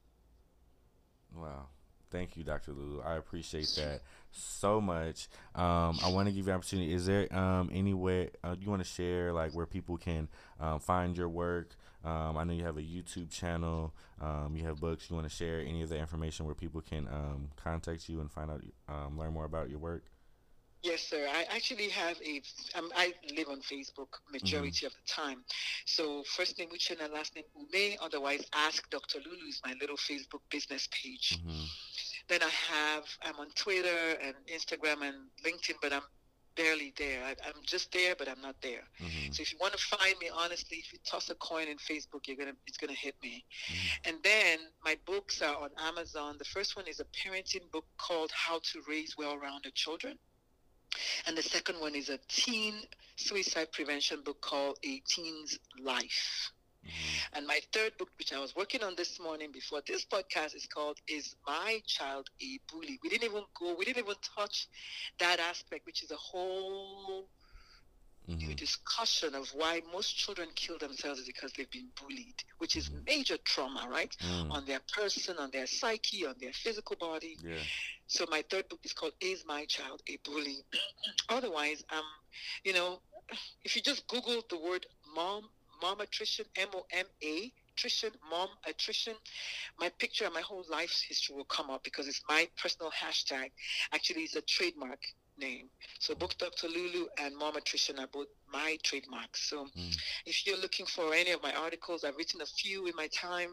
Wow. Thank you, Doctor Lulu. I appreciate that so much. Um, I want to give you an opportunity. Is there um, any way uh, you want to share, like, where people can um, find your work? Um, I know you have a YouTube channel. Um, you have books. You want to share any of the information where people can um, contact you and find out, um, learn more about your work? Yes, sir. I actually have a, um, I live on Facebook majority mm-hmm. of the time. So first name Uche and last name Ume, otherwise Ask Doctor Lulu is my little Facebook business page. Mm-hmm. Then I have, I'm on Twitter and Instagram and LinkedIn, but I'm barely there. I, I'm just there, but I'm not there. Mm-hmm. So if you want to find me, honestly, if you toss a coin in Facebook, you're gonna, it's gonna hit me. Mm-hmm. And then my books are on Amazon. The first one is a parenting book called How to Raise Well-Rounded Children. And the second one is a teen suicide prevention book called A Teen's Life. Mm-hmm. And my third book, which I was working on this morning before this podcast, is called Is My Child a Bully? We didn't even go, we didn't even touch that aspect, which is a whole mm-hmm. new discussion of why most children kill themselves is because they've been bullied, which is major trauma, right? Mm. On their person, on their psyche, on their physical body. Yeah. So my third book is called Is My Child a Bully? Otherwise, um, you know, if you just Google the word mom, mom attrition, M O M A, attrition, mom attrition, my picture and my whole life's history will come up because it's my personal hashtag. Actually, it's a trademark name. So both Doctor Lulu and Mom Attrition are both my trademarks. So mm. if you're looking for any of my articles, I've written a few in my time.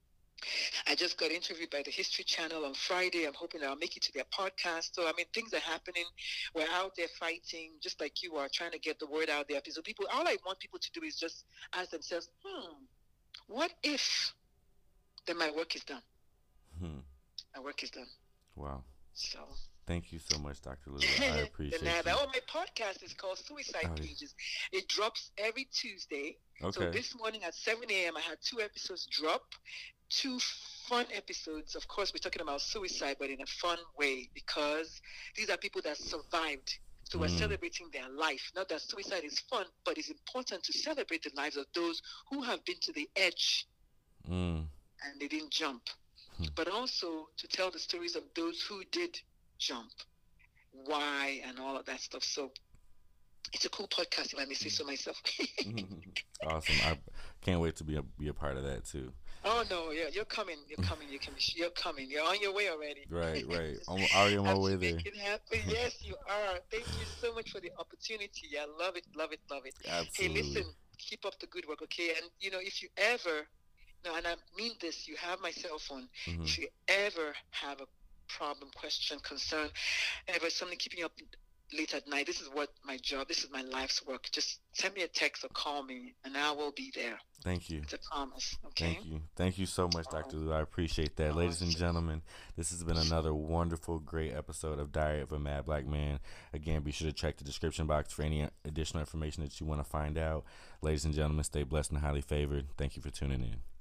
I just got interviewed by the History Channel on Friday. I'm hoping that I'll make it to their podcast. So, I mean, things are happening. We're out there fighting, just like you are, trying to get the word out there. So people, all I want people to do is just ask themselves, hmm, what if then my work is done? Hmm. My work is done. Wow. So... Thank you so much, Doctor Lulu. I appreciate it. Oh, my podcast is called Suicide oh, Pages. It drops every Tuesday. Okay. So this morning at seven a.m. I had two episodes drop, two fun episodes. Of course, we're talking about suicide, but in a fun way, because these are people that survived. So we're mm. celebrating their life. Not that suicide is fun, but it's important to celebrate the lives of those who have been to the edge mm. and they didn't jump. Hmm. But also to tell the stories of those who did jump, why, and all of that stuff. So it's a cool podcast, if I may say so myself. Awesome. I can't wait to be a, be a part of that too. Oh no, yeah, you're coming. You're coming. You can. You're coming. You're on your way already. Right, right. I'm already on my way there. Make it happen. Yes, you are. Thank you so much for the opportunity. I love it, love it, love it. Absolutely. Hey, listen. Keep up the good work, okay? And you know, if you ever, no, and I mean this, you have my cell phone. Mm-hmm. If you ever have a problem, question, concern, ever something keeping you up late at night. This is what my job, this is my life's work. Just send me a text or call me, and I will be there. Thank you. It's a promise. Okay. Thank you. Thank you so much, Doctor Lou. I appreciate that. Ladies and gentlemen, this has been another wonderful, great episode of Diary of a Mad Black Man. Again, be sure to check the description box for any additional information that you want to find out. Ladies and gentlemen, stay blessed and highly favored. Thank you for tuning in.